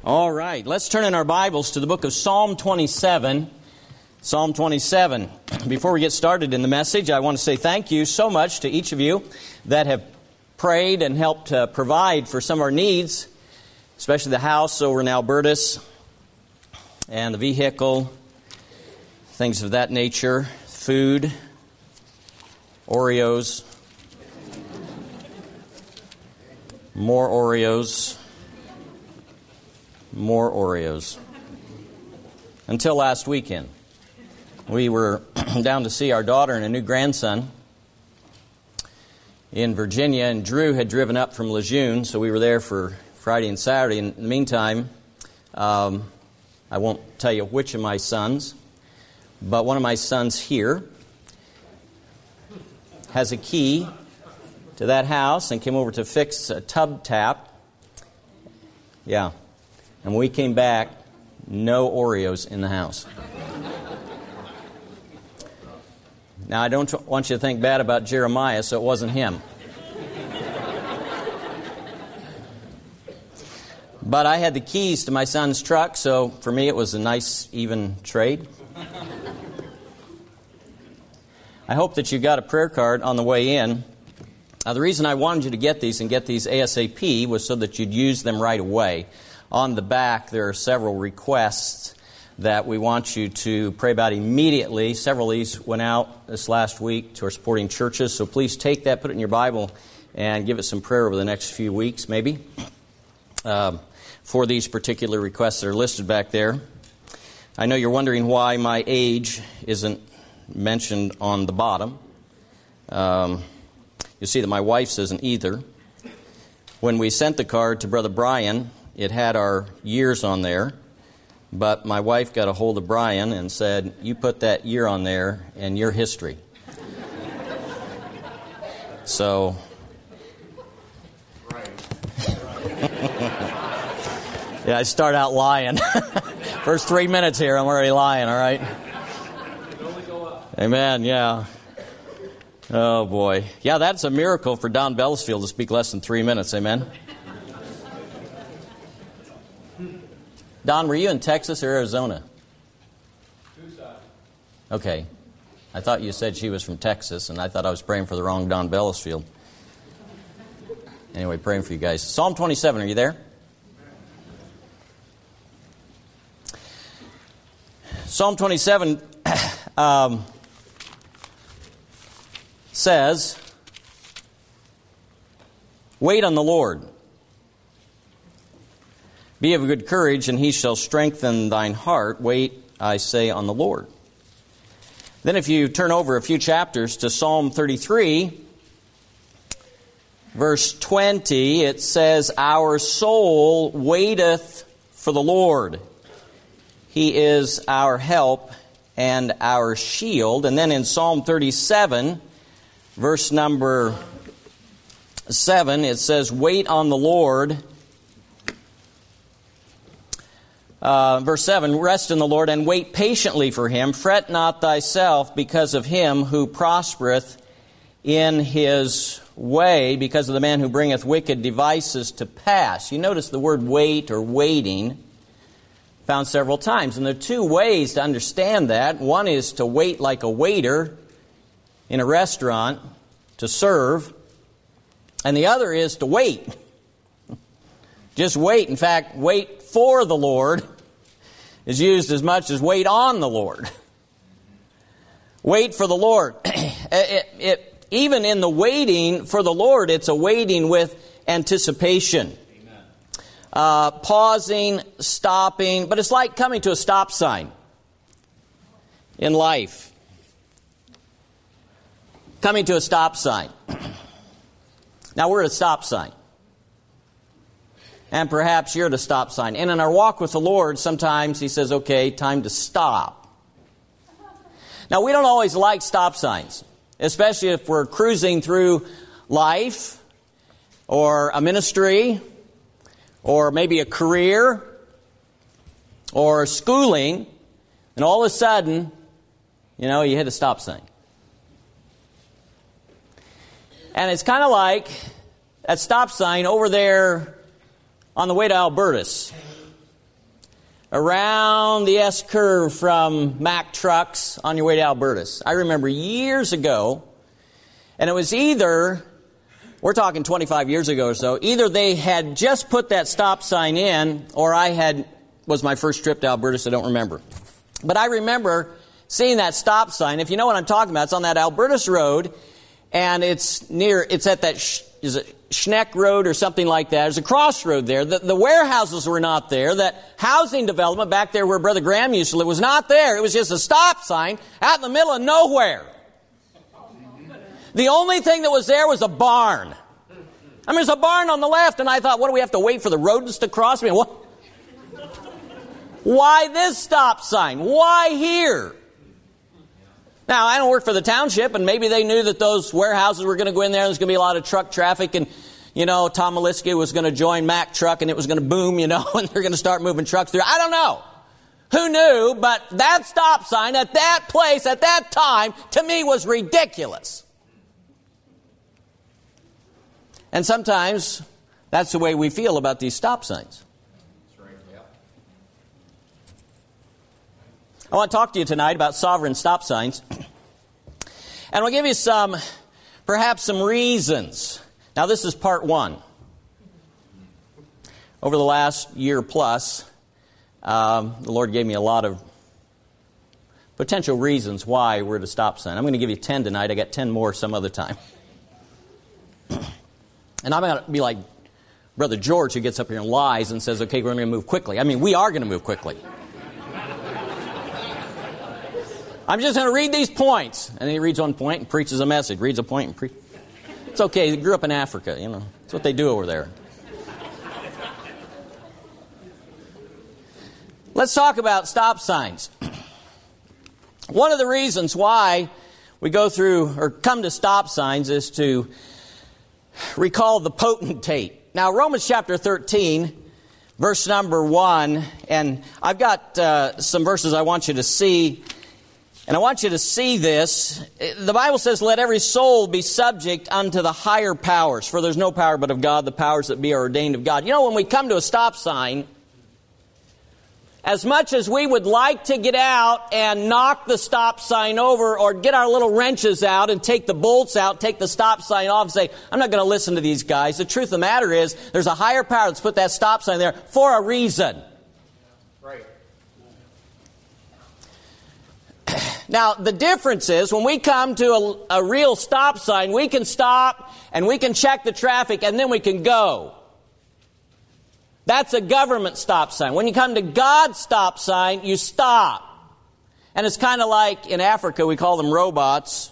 All right, let's turn in our Bibles to the book of Psalm 27. Psalm 27. Before we get started in the message, I want to say thank you so much to each of you that have prayed and helped provide for some of our needs, especially the house over in Albertus and the vehicle, things of that nature, food, Oreos, more Oreos. More Oreos. Until last weekend. We were down to see our daughter and a new grandson in Virginia, and Drew had driven up from Lejeune, so we were there for Friday and Saturday. In the meantime, I won't tell you which of my sons, but one of my sons here has a key to that house and came over to fix a tub tap. Yeah. And when we came back, no Oreos in the house. Now, I don't want you to think bad about Jeremiah, so it wasn't him. But I had the keys to my son's truck, so for me it was a nice, even trade. I hope that you got a prayer card on the way in. The reason I wanted you to get these and get these ASAP was so that you'd use them right away. On the back, there are several requests that we want you to pray about immediately. Several of these went out this last week to our supporting churches, so please take that, put it in your Bible, and give it some prayer over the next few weeks, maybe, for these particular requests that are listed back there. I know you're wondering why my age isn't mentioned on the bottom. You'll see that my wife's isn't either. When we sent the card to Brother Brian, it had our years on there, but my wife got a hold of Brian and said, "You put that year on there and your history." So, yeah, I start out lying. First 3 minutes here, I'm already lying, all right? Amen, yeah. Oh, boy. Yeah, that's a miracle for Don Bellisfield to speak less than 3 minutes, amen? Don, were you in Texas or Arizona? Tucson. Okay. I thought you said she was from Texas, and I thought I was praying for the wrong Don Bellisfield. Anyway, praying for you guys. Psalm 27, are you there? Psalm 27 says, "Wait on the Lord. Be of good courage, and he shall strengthen thine heart. Wait, I say, on the Lord." Then if you turn over a few chapters to Psalm 33, verse 20, it says, "Our soul waiteth for the Lord. He is our help and our shield." And then in Psalm 37, verse number 7, it says, "Wait on the Lord." Verse 7, "Rest in the Lord and wait patiently for him. Fret not thyself because of him who prospereth in his way, because of the man who bringeth wicked devices to pass." You notice the word wait or waiting found several times. And there are two ways to understand that. One is to wait like a waiter in a restaurant to serve. And the other is to wait. Just wait. In fact, wait for the Lord is used as much as wait on the Lord. Wait for the Lord. Even in the waiting for the Lord, it's a waiting with anticipation. Pausing, stopping, but it's like coming to a stop sign in life. Coming to a stop sign. Now we're at a stop sign. And perhaps you're at a stop sign. And in our walk with the Lord, sometimes He says, okay, time to stop. Now, we don't always like stop signs, especially if we're cruising through life or a ministry or maybe a career or schooling, and all of a sudden, you hit a stop sign. And it's kind of like that stop sign over there on the way to Albertus. around the S-curve from Mack Trucks on your way to Albertus. I remember years ago, and it was either, we're talking 25 years ago or so, either they had just put that stop sign in, or was my first trip to Albertus, I don't remember. But I remember seeing that stop sign. If you know what I'm talking about, it's on that Albertus Road, and it's at that, is it Schneck Road or something like that. There's a crossroad there. The warehouses were not there. That housing development back there where Brother Graham used to live was not there. It was just a stop sign out in the middle of nowhere. The only thing that was there was a barn. I mean, there's a barn on the left, and I thought, what do we have to wait for the rodents to cross? I mean, what? Why this stop sign? Why here? Now, I don't work for the township, and maybe they knew that those warehouses were going to go in there, and there's going to be a lot of truck traffic, and, Tom Maliski was going to join Mack Truck, and it was going to boom, and they're going to start moving trucks through. I don't know. Who knew? But that stop sign at that place at that time, to me, was ridiculous. And sometimes that's the way we feel about these stop signs. I want to talk to you tonight about sovereign stop signs. And I'll give you perhaps some reasons. Now, this is part one. Over the last year plus, the Lord gave me a lot of potential reasons why we're at a stop sign. I'm going to give you 10 tonight. I got 10 more some other time. And I'm going to be like Brother George, who gets up here and lies and says, okay, we're going to move quickly. I mean, we are going to move quickly. I'm just going to read these points. And then he reads one point and preaches a message. Reads a point and preaches. It's okay. He grew up in Africa, That's what they do over there. Let's talk about stop signs. One of the reasons why we go through or come to stop signs is to recall the potentate. Now, Romans chapter 13, verse number 1, and I've got some verses I want you to see. And I want you to see this. The Bible says, let every soul be subject unto the higher powers, for there's no power but of God, the powers that be are ordained of God. When we come to a stop sign, as much as we would like to get out and knock the stop sign over or get our little wrenches out and take the bolts out, take the stop sign off and say, I'm not going to listen to these guys. The truth of the matter is, there's a higher power that's put that stop sign there for a reason. Right. Now, the difference is when we come to a real stop sign, we can stop and we can check the traffic and then we can go. That's a government stop sign. When you come to God's stop sign, you stop. And it's kind of like in Africa, we call them robots.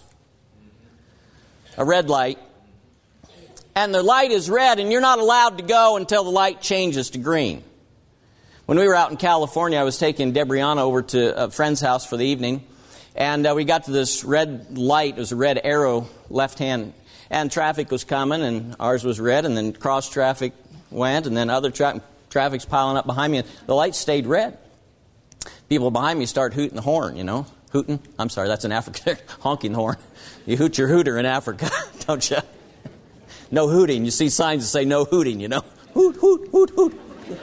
A red light. And the light is red and you're not allowed to go until the light changes to green. When we were out in California, I was taking Debriana over to a friend's house for the evening. And we got to this red light. It was a red arrow, left hand. And traffic was coming, and ours was red. And then cross traffic went, and then other traffic's piling up behind me. And the light stayed red. People behind me start hooting the horn, Hooting? I'm sorry, that's in Africa. Honking the horn. You hoot your hooter in Africa, don't you? No hooting. You see signs that say no hooting, Hoot, hoot, hoot, hoot.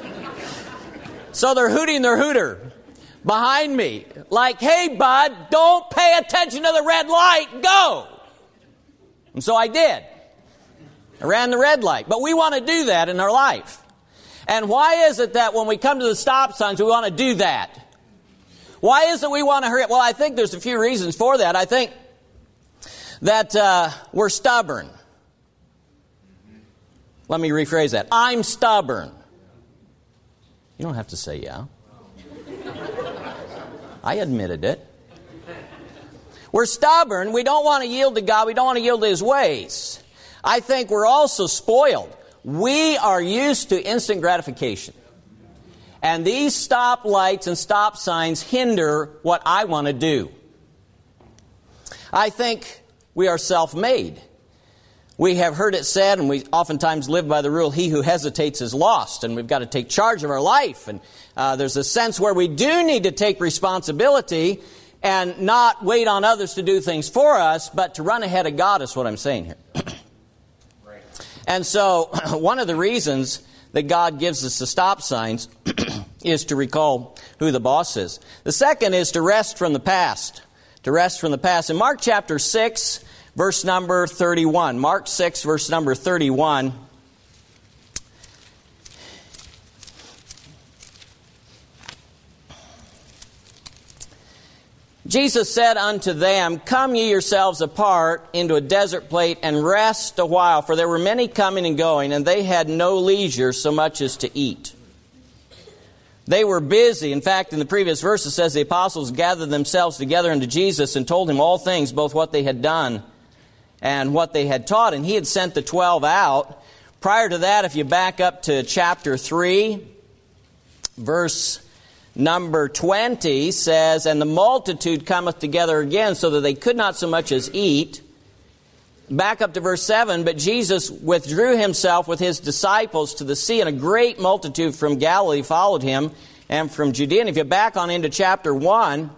So they're hooting their hooter behind me. Like, hey, bud, don't pay attention to the red light. Go. And so I did. I ran the red light. But we want to do that in our life. And why is it that when we come to the stop signs, we want to do that? Why is it we want to hurry up? Well, I think there's a few reasons for that. I think that we're stubborn. Let me rephrase that. I'm stubborn. You don't have to say yeah. I admitted it. We're stubborn. We don't want to yield to God. We don't want to yield to His ways. I think we're also spoiled. We are used to instant gratification. And these stop lights and stop signs hinder what I want to do. I think we are self-made. We have heard it said, and we oftentimes live by the rule, he who hesitates is lost. And we've got to take charge of our life. And there's a sense where we do need to take responsibility and not wait on others to do things for us, but to run ahead of God is what I'm saying here. Right. And so one of the reasons that God gives us the stop signs is to recall who the boss is. The second is to rest from the past. To rest from the past. In Mark chapter 6, verse number 31. Mark 6, verse number 31. Jesus said unto them, Come ye yourselves apart into a desert place and rest a while, for there were many coming and going, and they had no leisure so much as to eat. They were busy. In fact, in the previous verse it says the apostles gathered themselves together unto Jesus and told him all things, both what they had done and what they had taught. And he had sent the 12 out. Prior to that, if you back up to chapter 3, verse number 20 says, And the multitude cometh together again, so that they could not so much as eat. Back up to verse 7, But Jesus withdrew himself with his disciples to the sea, and a great multitude from Galilee followed him, and from Judea. And if you back on into chapter 1,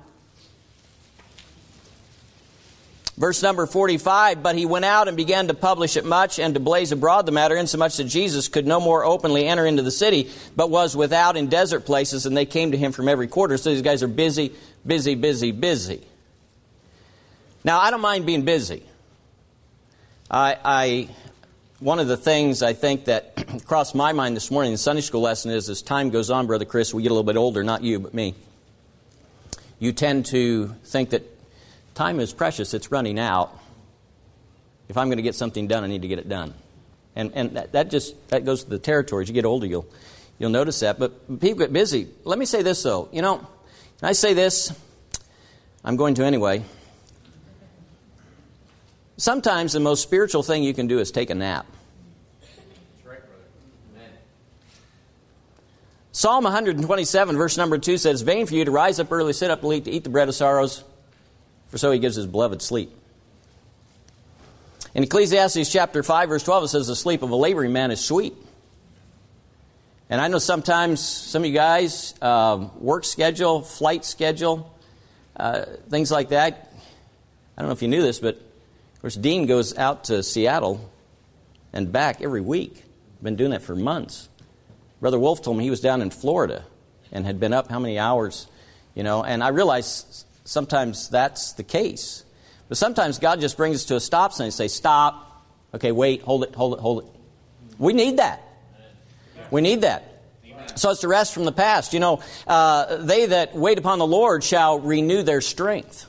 verse number 45, But he went out and began to publish it much, and to blaze abroad the matter, insomuch that Jesus could no more openly enter into the city, but was without in desert places, and they came to him from every quarter. So these guys are busy, busy, busy, busy. Now, I don't mind being busy. One of the things I think that crossed my mind this morning in the Sunday school lesson is, as time goes on, Brother Chris, we get a little bit older, not you, but me. You tend to think that time is precious, it's running out. If I'm going to get something done, I need to get it done. And that goes to the territory. As you get older, you'll notice that. But people get busy. Let me say this, though. You know, can I say this? I'm going to anyway. Sometimes the most spiritual thing you can do is take a nap. That's right, brother. Amen. Psalm 127, verse number 2 says, Vain for you to rise up early, sit up late, to eat the bread of sorrows, for so he gives his beloved sleep. In Ecclesiastes chapter 5, verse 12, it says, The sleep of a laboring man is sweet. And I know sometimes some of you guys, work schedule, flight schedule, things like that. I don't know if you knew this, but of course, Dean goes out to Seattle and back every week. Been doing that for months. Brother Wolf told me he was down in Florida and had been up how many hours, you know. And I realize sometimes that's the case. But sometimes God just brings us to a stop sign and say, Stop. Okay, wait, hold it. We need that. We need that. So it's to rest from the past. You know, they that wait upon the Lord shall renew their strength.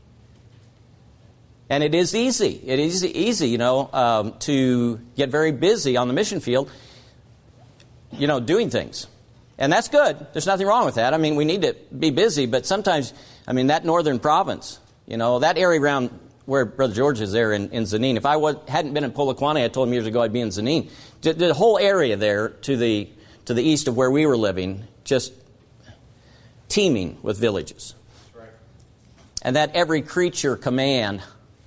And it is easy. It is easy, you know, to get very busy on the mission field, you know, doing things. And that's good. There's nothing wrong with that. I mean, we need to be busy, but sometimes, I mean, that northern province, you know, that area around where Brother George is there in Zanin. If I hadn't been in Polokwane, I told him years ago I'd be in Zanin. The whole area there to the east of where we were living, just teeming with villages. That's right. And that every creature command.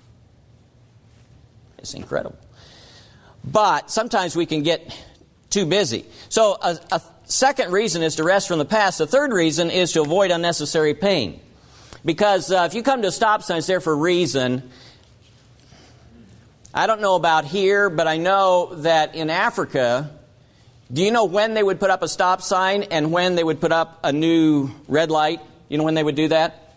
It's incredible. But sometimes we can get too busy. So a second reason is to rest from the past. The third reason is to avoid unnecessary pain. Because if you come to a stop sign, it's there for a reason. I don't know about here, but I know that in Africa, do you know when they would put up a stop sign and when they would put up a new red light? You know when they would do that?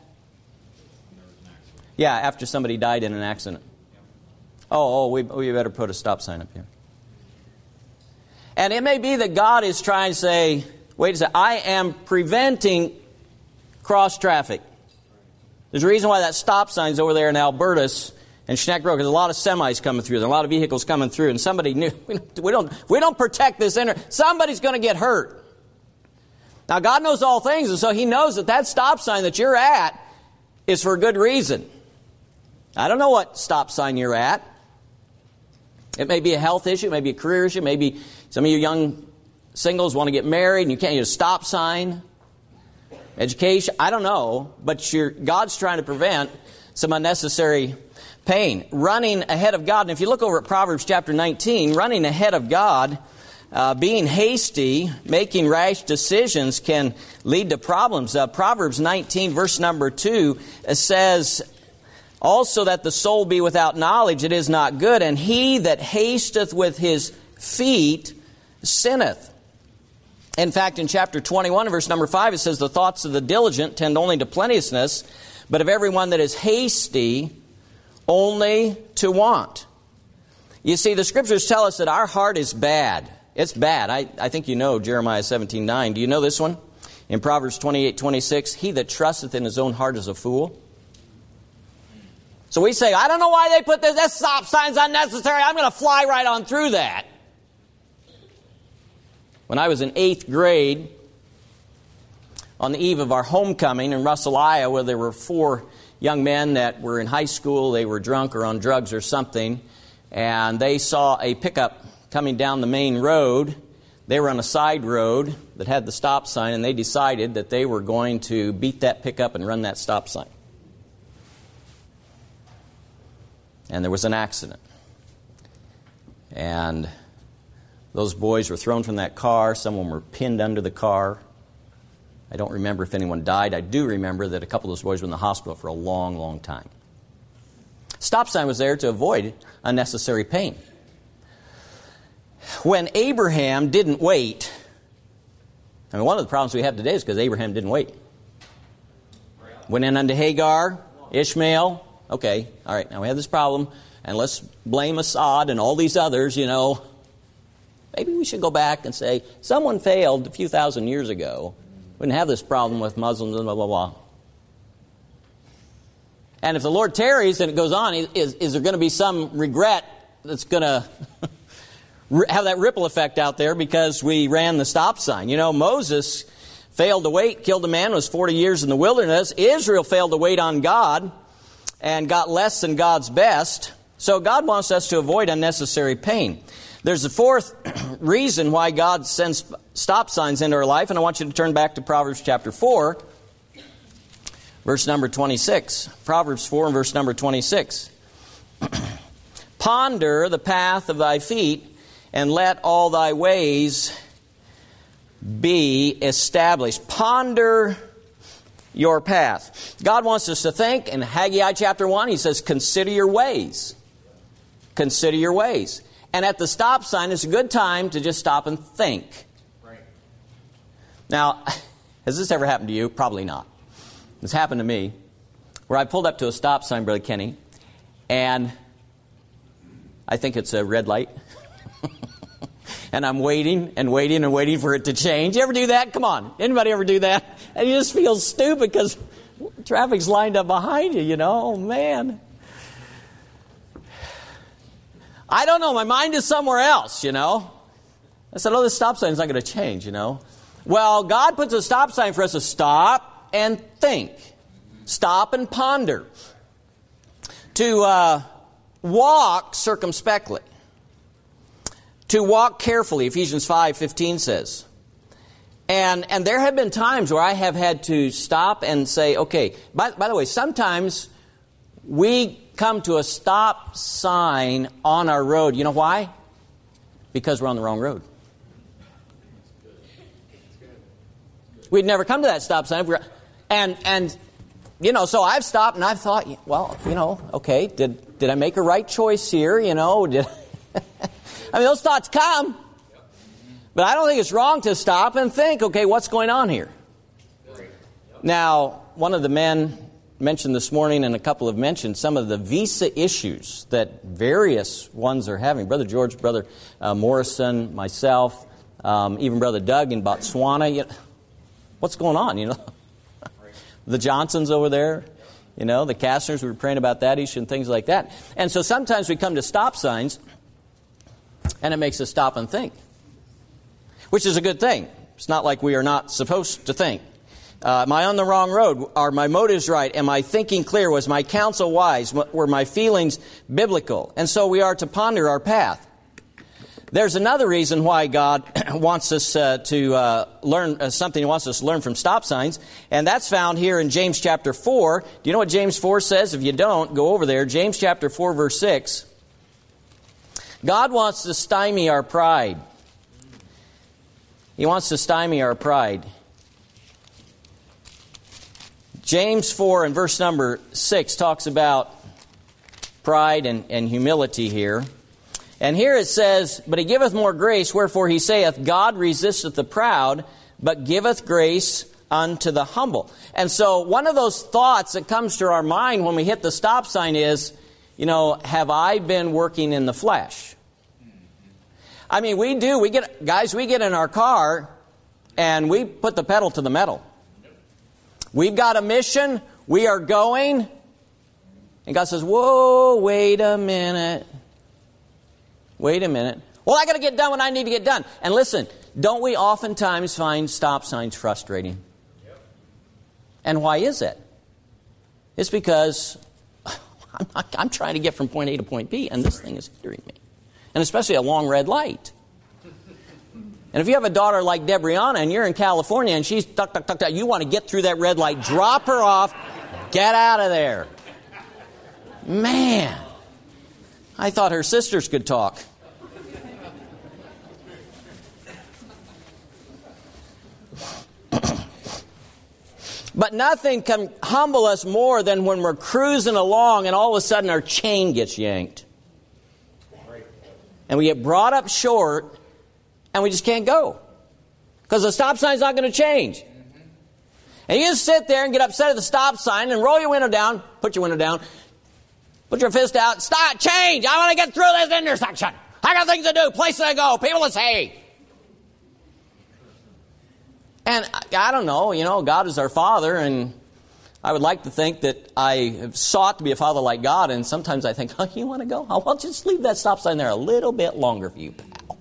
Yeah, after somebody died in an accident. We better put a stop sign up here. And it may be that God is trying to say, wait a second, I am preventing cross traffic. There's a reason why that stop sign's over there in Albertus and Schneck Road, because a lot of semis coming through, and a lot of vehicles coming through, and somebody knew, we don't protect this somebody's going to get hurt. Now God knows all things, and so He knows that stop sign that you're at is for a good reason. I don't know what stop sign you're at. It may be a health issue, it may be a career issue, maybe some of you young singles want to get married and you can't use a stop sign. Education, I don't know, but God's trying to prevent some unnecessary pain. Running ahead of God, and if you look over at Proverbs chapter 19, running ahead of God, being hasty, making rash decisions can lead to problems. Proverbs 19, verse number 2 says, Also that the soul be without knowledge, it is not good, and he that hasteth with his feet sinneth. In fact, in chapter 21, verse number 5, it says, the thoughts of the diligent tend only to plenteousness, but of everyone that is hasty, only to want. You see, the Scriptures tell us that our heart is bad. It's bad. I think you know Jeremiah 17:9. Do you know this one? In Proverbs 28:26, he that trusteth in his own heart is a fool. So we say, I don't know why they put this. That stop sign's unnecessary. I'm going to fly right on through that. When I was in 8th grade, on the eve of our homecoming in Russell, Iowa, there were 4 young men that were in high school. They were drunk or on drugs or something, and they saw a pickup coming down the main road. They were on a side road that had the stop sign, and they decided that they were going to beat that pickup and run that stop sign. And there was an accident. And those boys were thrown from that car. Some of them were pinned under the car. I don't remember if anyone died. I do remember that a couple of those boys were in the hospital for a long, long time. Stop sign was there to avoid unnecessary pain. When Abraham didn't wait, I mean, one of the problems we have today is because Abraham didn't wait. Went in unto Hagar, Ishmael. Okay, all right, now we have this problem, and let's blame Assad and all these others, you know. Maybe we should go back and say, someone failed a few thousand years ago. We didn't have this problem with Muslims and blah, blah, blah. And if the Lord tarries and it goes on, is there going to be some regret that's going to have that ripple effect out there because we ran the stop sign? You know, Moses failed to wait, killed a man, was 40 years in the wilderness. Israel failed to wait on God and got less than God's best. So God wants us to avoid unnecessary pain. There's a 4th reason why God sends stop signs into our life, and I want you to turn back to Proverbs chapter 4, verse number 26. Proverbs 4 and verse number 26. Ponder the path of thy feet, and let all thy ways be established. Ponder your path. God wants us to think. In Haggai chapter 1, he says, consider your ways. Consider your ways. And at the stop sign, it's a good time to just stop and think. Right. Now, has this ever happened to you? Probably not. It's happened to me, where I pulled up to a stop sign, Brother Kenny, and I think it's a red light. And I'm waiting and waiting and waiting for it to change. You ever do that? Come on. Anybody ever do that? And you just feel stupid because traffic's lined up behind you, you know. Oh, man. I don't know. My mind is somewhere else, you know. I said, this stop sign is not going to change, you know. Well, God puts a stop sign for us to stop and think. Stop and ponder. To walk circumspectly. To walk carefully, Ephesians 5:15 says. And there have been times where I have had to stop and say, okay, by the way, sometimes we come to a stop sign on our road. You know why? Because we're on the wrong road. We'd never come to that stop sign. And you know, so I've stopped and I've thought, well, you know, okay, did I make a right choice here? You know, I mean, those thoughts come. But I don't think it's wrong to stop and think, okay, what's going on here? Now, one of the men mentioned this morning, and a couple have mentioned some of the visa issues that various ones are having. Brother George, Brother Morrison, myself, even Brother Doug in Botswana. What's going on, you know? The Johnsons over there, you know, the Kastners, we were praying about that issue and things like that. And so sometimes we come to stop signs, and it makes us stop and think, which is a good thing. It's not like we are not supposed to think. Am I on the wrong road? Are my motives right? Am I thinking clear? Was my counsel wise? Were my feelings biblical? And so we are to ponder our path. There's another reason why God wants us to learn something. He wants us to learn from stop signs, and that's found here in James chapter 4. Do you know what James 4 says? If you don't, go over there. James chapter 4, verse 6. God wants to stymie our pride. He wants to stymie our pride. James 4 and verse number 6 talks about pride and humility here. And here it says, but he giveth more grace, wherefore he saith, God resisteth the proud, but giveth grace unto the humble. And so one of those thoughts that comes to our mind when we hit the stop sign is, have I been working in the flesh? I mean, we do. We get in our car and we put the pedal to the metal. We've got a mission. We are going. And God says, whoa, wait a minute. Wait a minute. Well, I got to get done what I need to get done. And listen, don't we oftentimes find stop signs frustrating? Yep. And why is that? It's because I'm trying to get from point A to point B, and this thing is hindering me. And especially a long red light. And if you have a daughter like Debriana and you're in California and she's tuck, you want to get through that red light, drop her off, get out of there. Man, I thought her sisters could talk. But nothing can humble us more than when we're cruising along and all of a sudden our chain gets yanked. And we get brought up short and we just can't go. Because the stop sign's not going to change. And you just sit there and get upset at the stop sign and roll your window down, put your window down, put your fist out, stop, change, I want to get through this intersection. I got things to do, places to go, people to see. And I don't know, God is our Father, and I would like to think that I have sought to be a father like God, and sometimes I think, oh, you want to go? Oh, well, just leave that stop sign there a little bit longer for you, pal.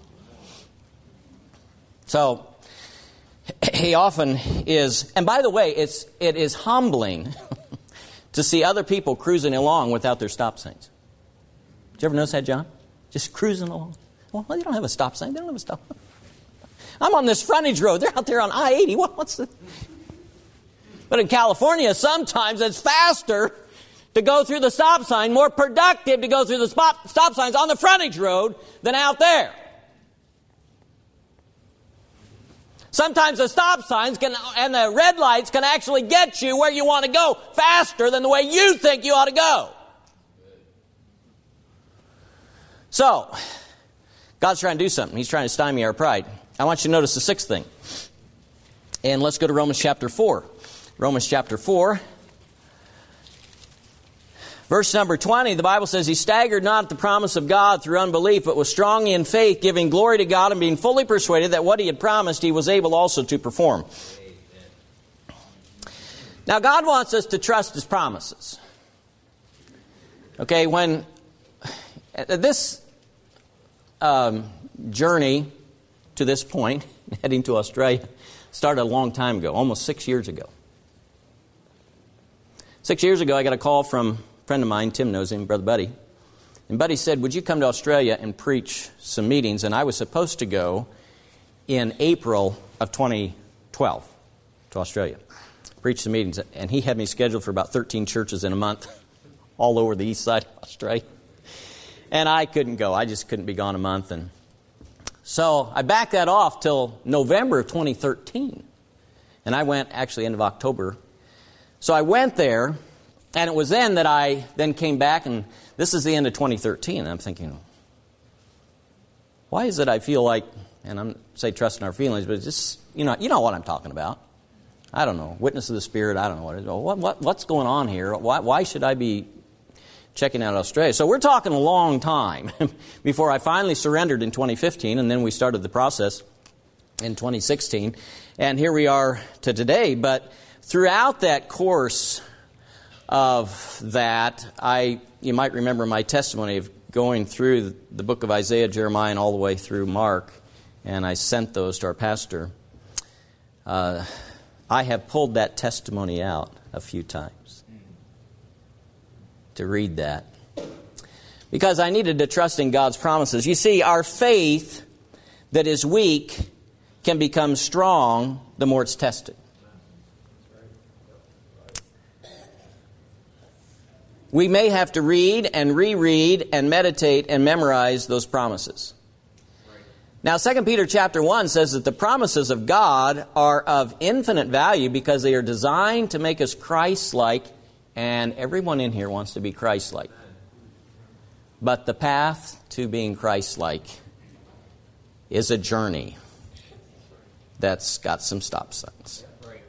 So, he often is, and by the way, it is humbling to see other people cruising along without their stop signs. Did you ever notice that, John? Just cruising along. Well, they don't have a stop sign. They don't have a stop sign. I'm on this frontage road. They're out there on I-80. What's the... But in California, sometimes it's faster to go through the stop sign, more productive to go through the stop signs on the frontage road than out there. Sometimes the stop signs and the red lights can actually get you where you want to go faster than the way you think you ought to go. So, God's trying to do something. He's trying to stymie our pride. I want you to notice the sixth thing. And let's go to Romans chapter 4. Romans chapter 4. Verse number 20, the Bible says, He staggered not at the promise of God through unbelief, but was strong in faith, giving glory to God and being fully persuaded that what He had promised He was able also to perform. Now, God wants us to trust His promises. Okay, when this journey to this point, heading to Australia, started a long time ago, almost 6 years ago. 6 years ago, I got a call from a friend of mine, Tim knows him, Brother Buddy. And Buddy said, would you come to Australia and preach some meetings? And I was supposed to go in April of 2012 to Australia, preach some meetings. And he had me scheduled for about 13 churches in a month, all over the east side of Australia. And I couldn't go. I just couldn't be gone a month. And so I backed that off till November of 2013. And I went actually end of October. So I went there, and it was then that I then came back, and this is the end of 2013. And I'm thinking, why is it I feel like, and I'm say trusting our feelings, but it's just, you know what I'm talking about. I don't know. Witness of the Spirit, I don't know what it is. What's going on here? Why should I be checking out Australia? So we're talking a long time before I finally surrendered in 2015, and then we started the process in 2016. And here we are to today. But throughout that course of that, you might remember my testimony of going through the book of Isaiah, Jeremiah, and all the way through Mark, and I sent those to our pastor. I have pulled that testimony out a few times to read that, because I needed to trust in God's promises. You see, our faith that is weak can become strong the more it's tested. We may have to read and reread and meditate and memorize those promises. Now, 2 Peter chapter 1 says that the promises of God are of infinite value because they are designed to make us Christ-like, and everyone in here wants to be Christ-like. But the path to being Christ-like is a journey that's got some stop signs.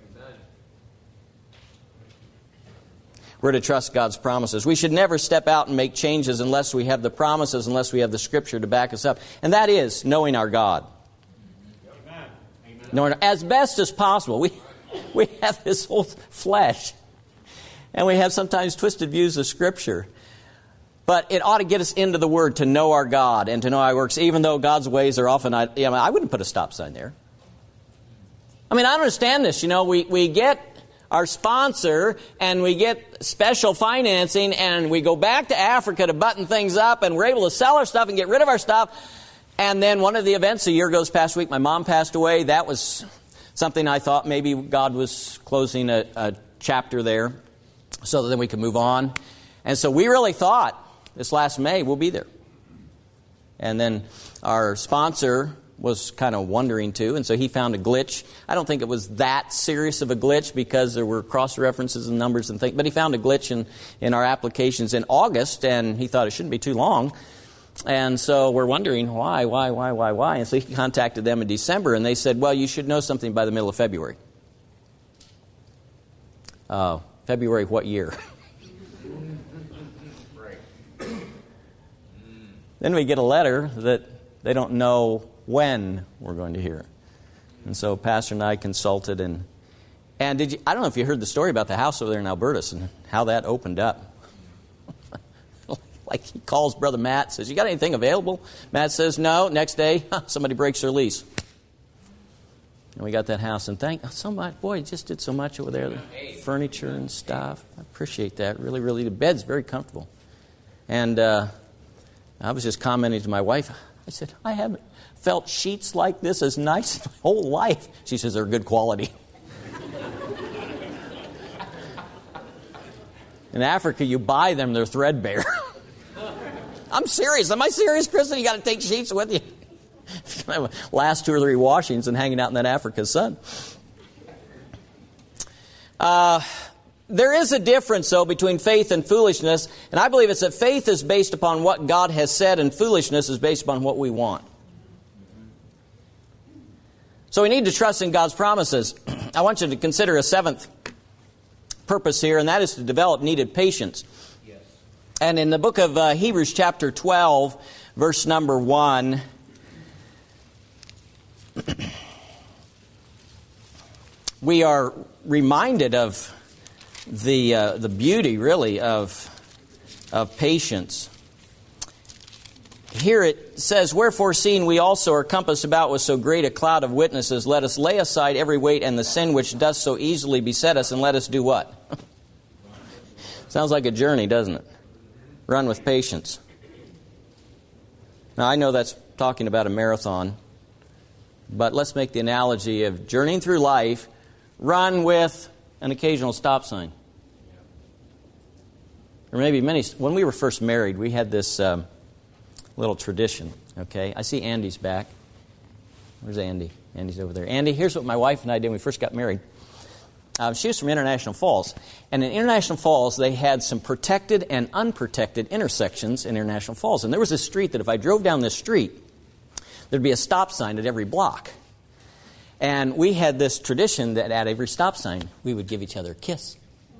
We're to trust God's promises. We should never step out and make changes unless we have the promises, unless we have the Scripture to back us up. And that is knowing our God. Amen. Knowing, as best as possible. We have this whole flesh. And we have sometimes twisted views of Scripture. But it ought to get us into the Word to know our God and to know how He works, even though God's ways are often... I wouldn't put a stop sign there. I don't understand this. We get our sponsor and we get special financing and we go back to Africa to button things up and we're able to sell our stuff and get rid of our stuff. And then one of the events a year goes past week, my mom passed away. That was something I thought maybe God was closing a chapter there so that then we could move on. And so we really thought this last May we'll be there. And then our sponsor was kind of wondering too, and so he found a glitch. I don't think it was that serious of a glitch because there were cross-references and numbers and things, but he found a glitch in our applications in August, and he thought it shouldn't be too long. And so we're wondering why. And so he contacted them in December, and they said, well, you should know something by the middle of February. February what year? Then we get a letter that they don't know when we're going to hear. And so Pastor and I consulted and I don't know if you heard the story about the house over there in Albertus and how that opened up. Like he calls Brother Matt, says, you got anything available? Matt says, no. Next day, somebody breaks their lease. And we got that house and so much. Boy, he just did so much over there. The furniture and stuff. I appreciate that. Really, really. The bed's very comfortable. And I was just commenting to my wife. I said, I haven't felt sheets like this as nice my whole life. She says they're good quality. In Africa, you buy them, they're threadbare. I'm serious. Am I serious, Kristen? You got to take sheets with you. It's going to last 2 or 3 washings and hanging out in that Africa sun. There is a difference, though, between faith and foolishness, and I believe it's that faith is based upon what God has said, and foolishness is based upon what we want. So we need to trust in God's promises. I want you to consider a 7th purpose here, and that is to develop needed patience. Yes. And in the book of Hebrews chapter 12, verse number 1, we are reminded of the beauty, really, of patience. Here it says, wherefore, seeing we also are compassed about with so great a cloud of witnesses, let us lay aside every weight and the sin which does so easily beset us, and let us do what? Sounds like a journey, doesn't it? Run with patience. Now, I know that's talking about a marathon, but let's make the analogy of journeying through life, run with an occasional stop sign. Or maybe when we were first married, we had this little tradition, okay? I see Andy's back. Where's Andy? Andy's over there. Andy, here's what my wife and I did when we first got married. She was from International Falls. And in International Falls, they had some protected and unprotected intersections in International Falls. And there was a street that if I drove down this street, there'd be a stop sign at every block. And we had this tradition that at every stop sign, we would give each other a kiss.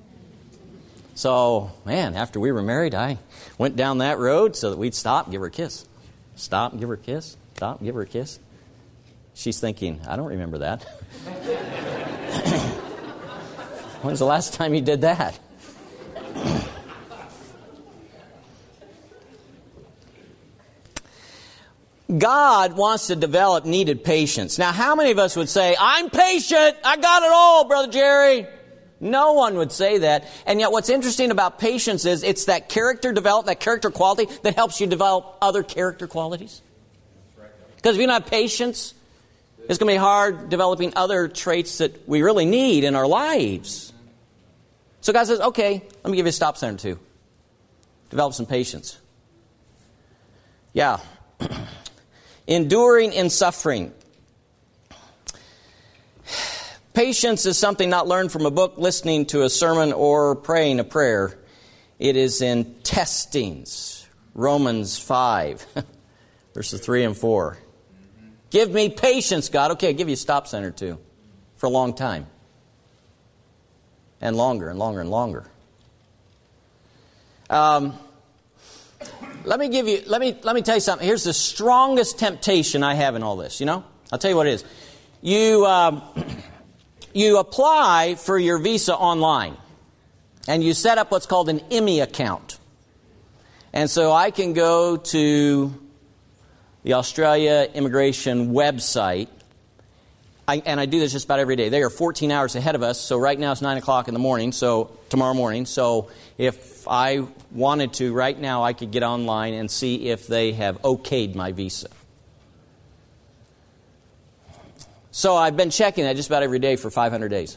So, man, after we were married, I went down that road so that we'd stop and give her a kiss. Stop and give her a kiss. Stop and give her a kiss. She's thinking, I don't remember that. When's the last time you did that? God wants to develop needed patience. Now, how many of us would say, I'm patient, I got it all, Brother Jerry? No one would say that. And yet what's interesting about patience is it's that character development, that character quality that helps you develop other character qualities. Because if you don't have patience, it's going to be hard developing other traits that we really need in our lives. So God says, okay, let me give you a stop sign or two. Develop some patience. Yeah. Enduring in suffering. Patience is something not learned from a book, listening to a sermon, or praying a prayer. It is in testings, Romans 5, verses 3 and 4. Give me patience, God. Okay, I'll give you a stop sign or two for a long time. And longer and longer and longer. Let me tell you something. Here's the strongest temptation I have in all this. You know, I'll tell you what it is. You apply for your visa online, and you set up what's called an IMMI account. And so I can go to the Australia immigration website, and I do this just about every day. They are 14 hours ahead of us, so right now it's 9 o'clock in the morning, so tomorrow morning. So if I wanted to, right now I could get online and see if they have okayed my visa. So I've been checking that just about every day for 500 days.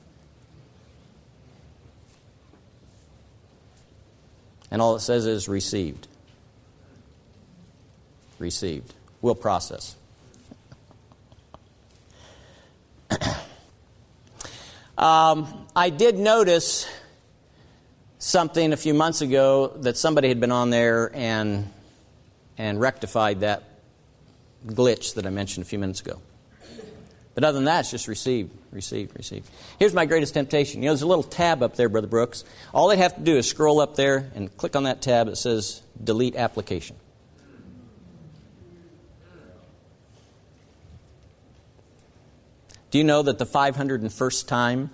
And all it says is received. Received. We'll process. I did notice something a few months ago that somebody had been on there and rectified that glitch that I mentioned a few minutes ago. But other than that, it's just received. Here's my greatest temptation. You know, there's a little tab up there, Brother Brooks. All they have to do is scroll up there and click on that tab that says Delete Application. Do you know that the 501st time,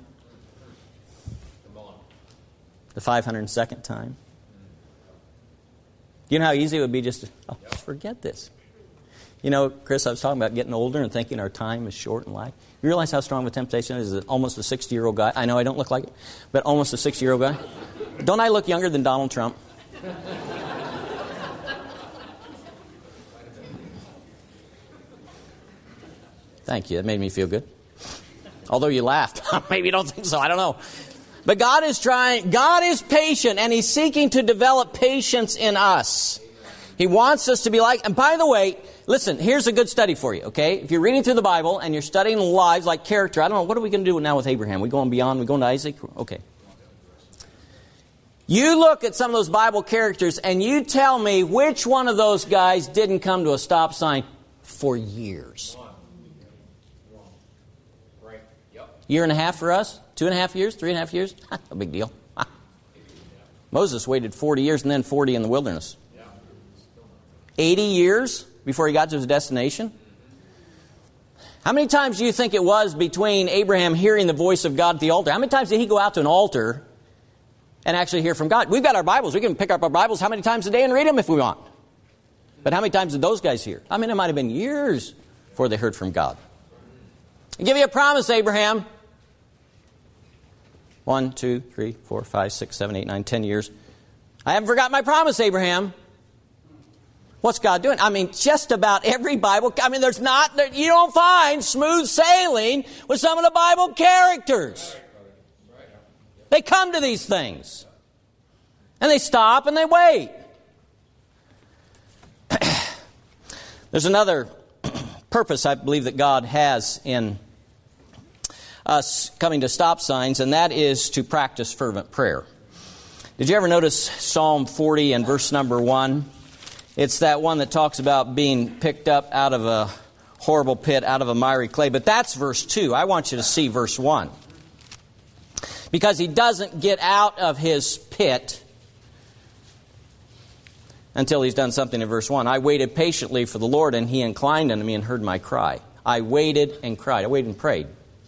the 502nd time, do you know how easy it would be just to, forget this? You know, Chris, I was talking about getting older and thinking our time is short in life. You realize how strong of a temptation is that almost a 60-year-old guy, I know I don't look like it, but almost a 60-year-old guy. Don't I look younger than Donald Trump? Thank you. That made me feel good. Although you laughed. Maybe you don't think so. I don't know. But God is patient, and He's seeking to develop patience in us. He wants us to be like, and by the way, listen, here's a good study for you, okay? If you're reading through the Bible and you're studying lives like character, I don't know, what are we going to do now with Abraham? We going beyond? We going to Isaac? Okay. You look at some of those Bible characters and you tell me which one of those guys didn't come to a stop sign for years. Year and a half for us? 2.5 years? 3.5 years? No big deal. Moses waited 40 years and then 40 in the wilderness. 80 years before he got to his destination. How many times do you think it was between Abraham hearing the voice of God at the altar? How many times did he go out to an altar and actually hear from God? We've got our Bibles. We can pick up our Bibles how many times a day and read them if we want. But how many times did those guys hear? I mean, it might have been years before they heard from God. I give you a promise, Abraham. 1, 2, 3, 4, 5, 6, 7, 8, 9, 10 years. I haven't forgotten my promise, Abraham. What's God doing? I mean, just about every Bible, you don't find smooth sailing with some of the Bible characters. They come to these things. And they stop and they wait. There's another purpose I believe that God has in us coming to stop signs, and that is to practice fervent prayer. Did you ever notice Psalm 40 and verse number 1? It's that one that talks about being picked up out of a horrible pit, out of a miry clay. But that's verse 2. I want you to see verse 1. Because he doesn't get out of his pit until he's done something in verse 1. I waited patiently for the Lord, and he inclined unto me and heard my cry. I waited and cried. I waited and prayed.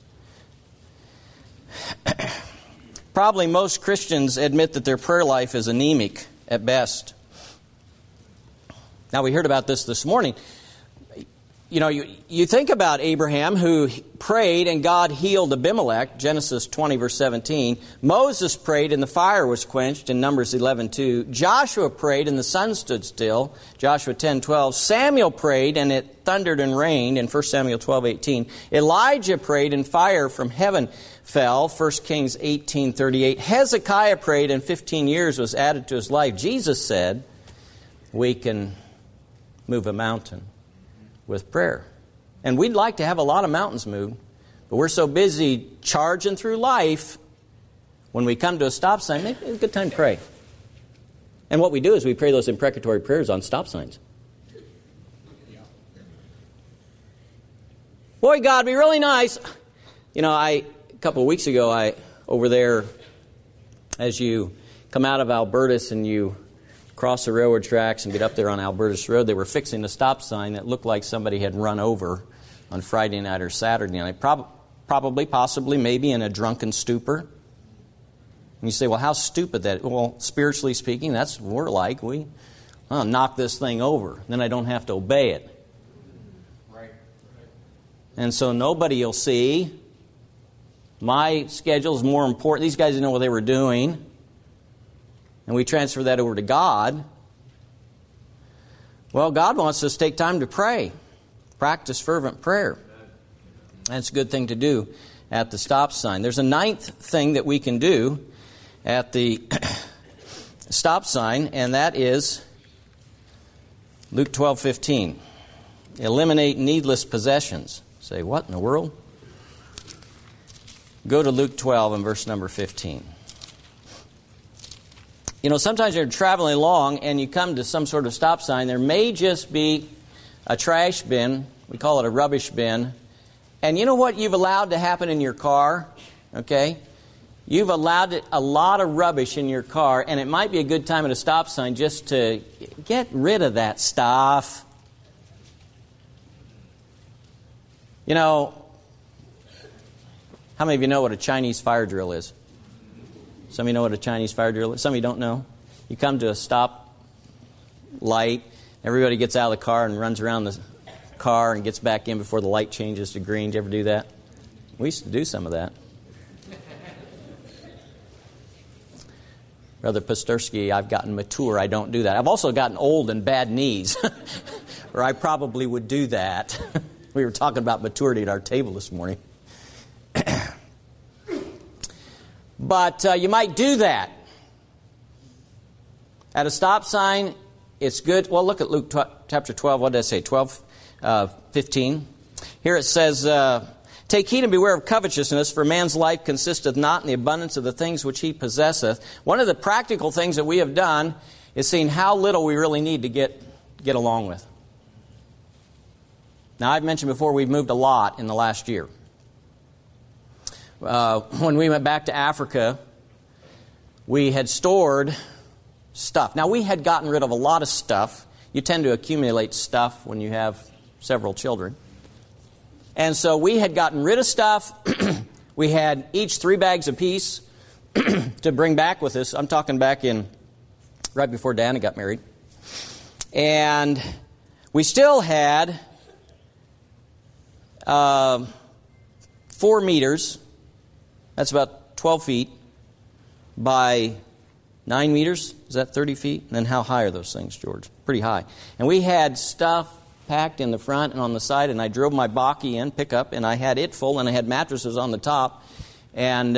Probably most Christians admit that their prayer life is anemic at best. Now, we heard about this morning. You know, you think about Abraham who prayed and God healed Abimelech, Genesis 20, verse 17. Moses prayed and the fire was quenched in Numbers 11:2. Joshua prayed and the sun stood still, Joshua 10:12. Samuel prayed and it thundered and rained in 1 Samuel 12:18. Elijah prayed and fire from heaven fell, 1 Kings 18:38. Hezekiah prayed and 15 years was added to his life. Jesus said, we can move a mountain with prayer. And we'd like to have a lot of mountains moved, but we're so busy charging through life, when we come to a stop sign, maybe it's a good time to pray. And what we do is we pray those imprecatory prayers on stop signs. Boy, God, be really nice. A couple of weeks ago, over there, as you come out of Albertus and you cross the railroad tracks and get up there on Albertus Road, they were fixing a stop sign that looked like somebody had run over on Friday night or Saturday night. Probably, possibly, maybe in a drunken stupor. And you say, well, how stupid that is. Well, spiritually speaking, that's what we're like. We knock this thing over. Then I don't have to obey it. Right. And so nobody will see. My schedule is more important. These guys didn't know what they were doing. And we transfer that over to God. Well, God wants us to take time to pray. Practice fervent prayer. That's a good thing to do at the stop sign. There's a ninth thing that we can do at the stop sign, and that is Luke 12:15. Eliminate needless possessions. Say, what in the world? Go to Luke 12 and verse number 15. Sometimes you're traveling along and you come to some sort of stop sign. There may just be a trash bin. We call it a rubbish bin. And you know what you've allowed to happen in your car? Okay? You've allowed a lot of rubbish in your car, and it might be a good time at a stop sign just to get rid of that stuff. How many of you know what a Chinese fire drill is? Some of you know what a Chinese fire drill is. Some of you don't know. You come to a stop light. Everybody gets out of the car and runs around the car and gets back in before the light changes to green. Did you ever do that? We used to do some of that. Brother Pasterski, I've gotten mature. I don't do that. I've also gotten old and bad knees, or I probably would do that. We were talking about maturity at our table this morning. But you might do that. At a stop sign, it's good. Well, look at Luke chapter 12. What did I say? 12:15. Here it says, take heed and beware of covetousness, for man's life consisteth not in the abundance of the things which he possesseth. One of the practical things that we have done is seeing how little we really need to get along with. Now, I've mentioned before we've moved a lot in the last year. When we went back to Africa, we had stored stuff. Now, we had gotten rid of a lot of stuff. You tend to accumulate stuff when you have several children. And so we had gotten rid of stuff. We had each 3 bags apiece to bring back with us. I'm talking back in right before Diana got married. And we still had 4 meters. That's about 12 feet by 9 meters. Is that 30 feet? And then how high are those things, George? Pretty high. And we had stuff packed in the front and on the side, and I drove my Baki in, pickup, and I had it full, and I had mattresses on the top. And,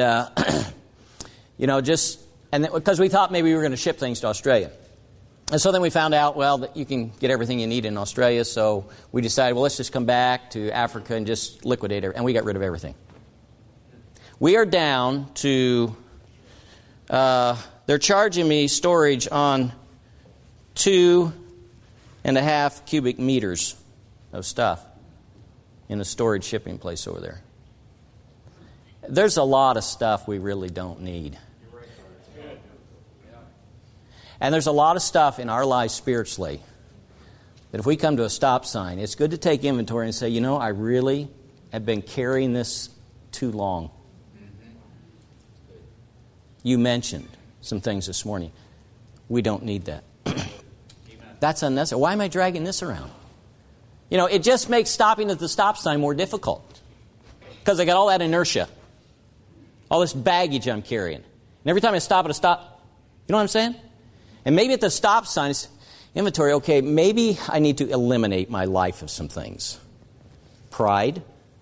because we thought maybe we were going to ship things to Australia. And so then we found out, that you can get everything you need in Australia, so we decided, let's just come back to Africa and just liquidate it, and we got rid of everything. We are down to, they're charging me storage on 2.5 cubic meters of stuff in a storage shipping place over there. There's a lot of stuff we really don't need. And there's a lot of stuff in our lives spiritually that if we come to a stop sign, it's good to take inventory and say, I really have been carrying this too long. You mentioned some things this morning. We don't need that. That's unnecessary. Why am I dragging this around? It just makes stopping at the stop sign more difficult. Because I got all that inertia. All this baggage I'm carrying. And every time I stop at a stop, you know what I'm saying? And maybe at the stop sign, it's inventory, okay, maybe I need to eliminate my life of some things. Pride.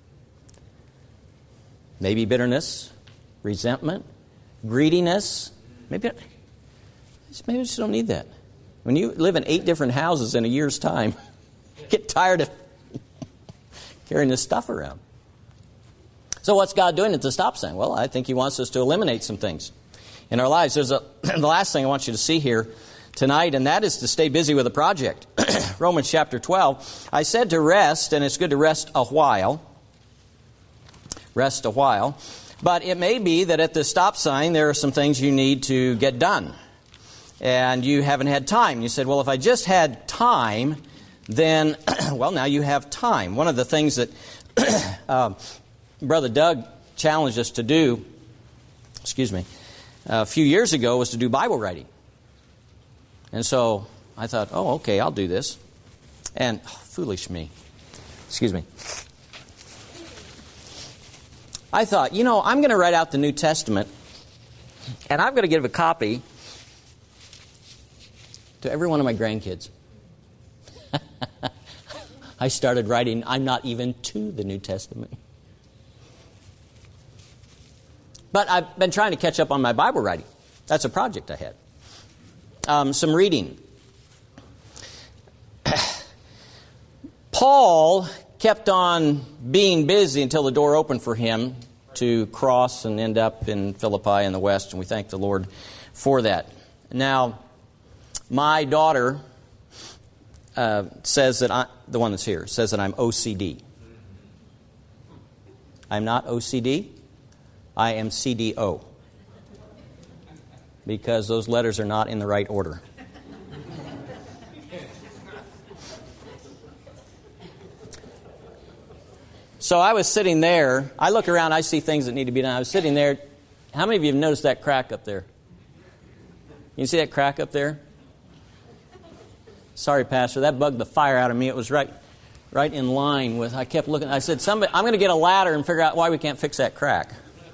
Maybe bitterness. Resentment. Greediness. Maybe I just don't need that. When you live in 8 different houses in a year's time, you get tired of carrying this stuff around. So what's God doing at the stop sign? Well, I think He wants us to eliminate some things in our lives. There's the last thing I want you to see here. tonight, and that is to stay busy with a project. Romans chapter 12. I said to rest, and it's good to rest a while. Rest a while. But it may be that at the stop sign there are some things you need to get done. And you haven't had time. You said, well, if I just had time, then, well, now you have time. One of the things that Brother Doug challenged us to do, a few years ago was to do Bible writing. And so I thought, oh, okay, I'll do this. And foolish me. I thought, I'm going to write out the New Testament, and I'm going to give a copy to every one of my grandkids. I started writing, I'm not even to the New Testament. But I've been trying to catch up on my Bible writing. That's a project I had. Some reading. Paul kept on being busy until the door opened for him to cross and end up in Philippi in the West, and we thank the Lord for that. Now, my daughter says that the one that's here, says that I'm OCD. I'm not OCD. I am CDO. Because those letters are not in the right order. So I was sitting there. I look around, I see things that need to be done. I was sitting there. How many of you have noticed that crack up there? You see that crack up there? Sorry, Pastor, that bugged the fire out of me. It was right in line with, I kept looking. I said, I'm going to get a ladder and figure out why we can't fix that crack.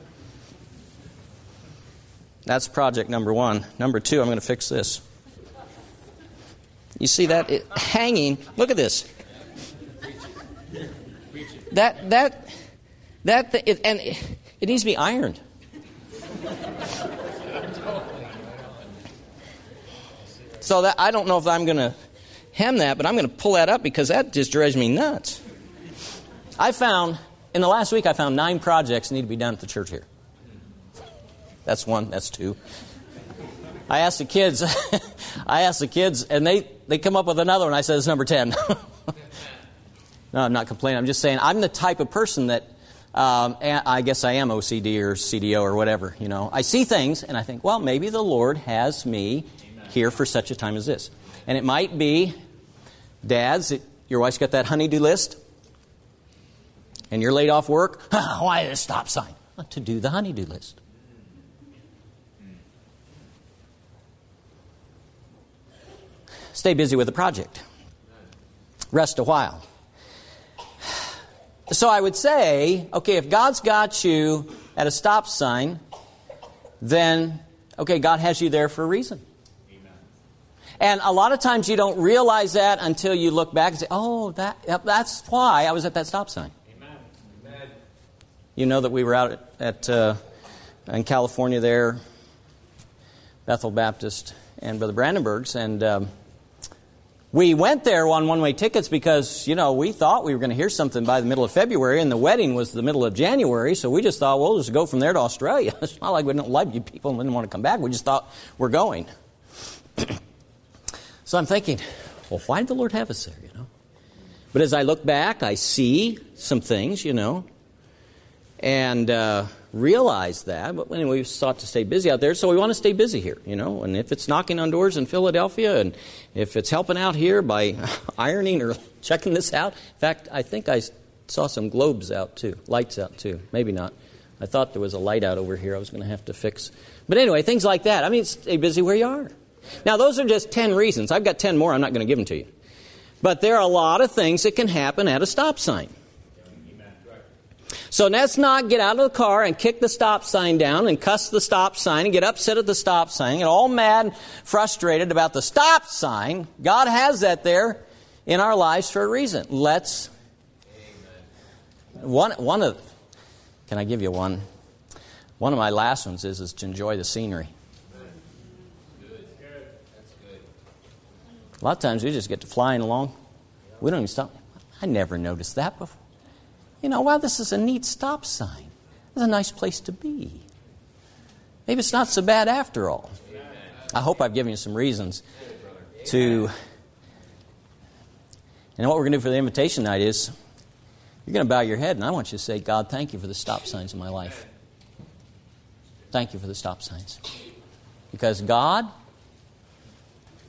That's project number one. Number two, I'm going to fix this. You see that? Hanging. Look at this. It needs to be ironed. So that I don't know if I'm going to hem that, but I'm going to pull that up because that just drives me nuts. In the last week, I found 9 projects that need to be done at the church here. That's 1, that's 2. I asked the kids, and they come up with another one. I said, it's number 10. No, I'm not complaining. I'm just saying I'm the type of person that, I guess I am OCD or CDO or whatever, I see things and I think, well, maybe the Lord has me here for such a time as this. And it might be, dads, your wife's got that honey-do list, and you're laid off work. Why a stop sign? To do the honey-do list. Stay busy with the project. Rest a while. So I would say, okay, if God's got you at a stop sign, then, okay, God has you there for a reason. Amen. And a lot of times you don't realize that until you look back and say, oh, that's why I was at that stop sign. Amen. Amen. You know that we were out in California there, Bethel Baptist and Brother Brandenburg's, and we went there on one-way tickets because, we thought we were going to hear something by the middle of February, and the wedding was the middle of January, so we just thought, well, we'll just go from there to Australia. It's not like we didn't love you people and didn't want to come back. We just thought we're going. So I'm thinking, well, why did the Lord have us there, But as I look back, I see some things, and realize that. But anyway, we sought to stay busy out there, so we want to stay busy here, And if it's knocking on doors in Philadelphia, and if it's helping out here by ironing or checking this out. In fact, I think I saw some globes out too, lights out too. Maybe not. I thought there was a light out over here I was going to have to fix. But anyway, things like that. Stay busy where you are. Now, those are just 10 reasons. I've got 10 more. I'm not going to give them to you. But there are a lot of things that can happen at a stop sign. So let's not get out of the car and kick the stop sign down and cuss the stop sign and get upset at the stop sign and all mad and frustrated about the stop sign. God has that there in our lives for a reason. Can I give you one? One of my last ones is to enjoy the scenery. A lot of times we just get to flying along. We don't even stop. I never noticed that before. Wow, this is a neat stop sign. It's a nice place to be. Maybe it's not so bad after all. I hope I've given you some reasons to... And what we're going to do for the invitation night is, you're going to bow your head, and I want you to say, God, thank you for the stop signs in my life. Thank you for the stop signs. Because God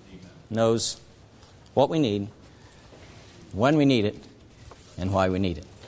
knows what we need, when we need it, and why we need it.